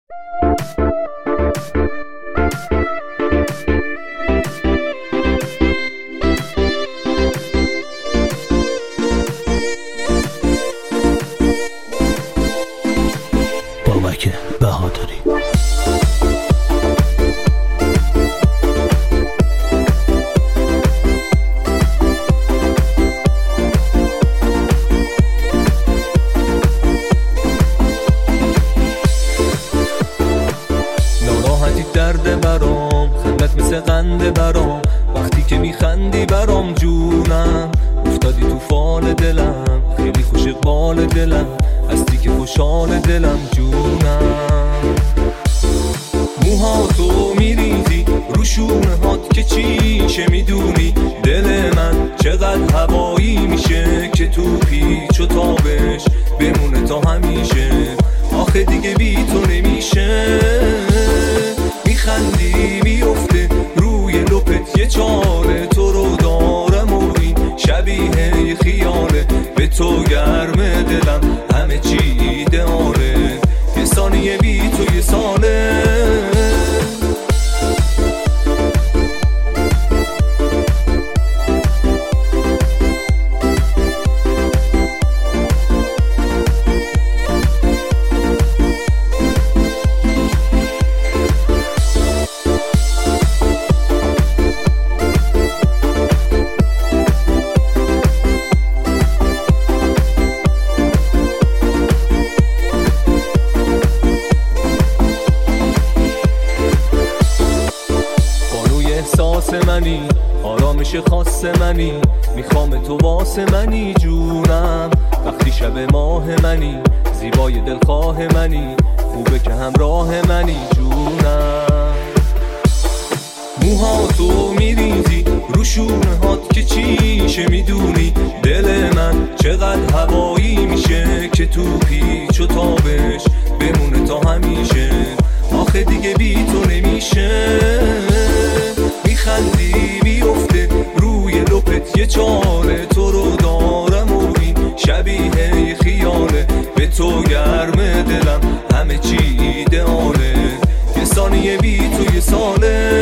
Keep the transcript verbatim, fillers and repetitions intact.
بابک بهادری. ناراحتی درد برام، خندت مثل قنده برام، وقتی که میخندی برام جونم، افتادی تو فال دلم، خیلی خوش اقبال دلم، هستی که خوشحال دلم جونم. موهاتو میریزی رو شونه هات که چیشه میدونی، دل من چقدر هوایی میشه که تو پیچ و تابش بمونه تا همیشه، آخه دیگه بی تو نمیشه. میخندی میفته روی لپت یه چاره، تو رو دارم و این شبیه یه خیاله، به تو گرم دلم همه چی ایدئاله، یه ثانیه بی تو یه ساله. احساس منی، آرامش خاص منی، میخوام تو واسه منی جونم، وقتی شب ماه منی، زیبای دلخواه منی، خوبه که همراه منی جونم. موهاتو میریزی رو شونه هات که چیشه میدونی، دل من چقدر هوایی میشه که تو پیچ و تابش بمونه تا همیشه، آخه دیگه بی تو نمیشه. میخندی میفته روی لپت یه چاره، تو رو دارم و این شبیه یه خیاله، به تو گرم دلم همه چی ایدئاله، یه ثانیه بی تو یه ساله.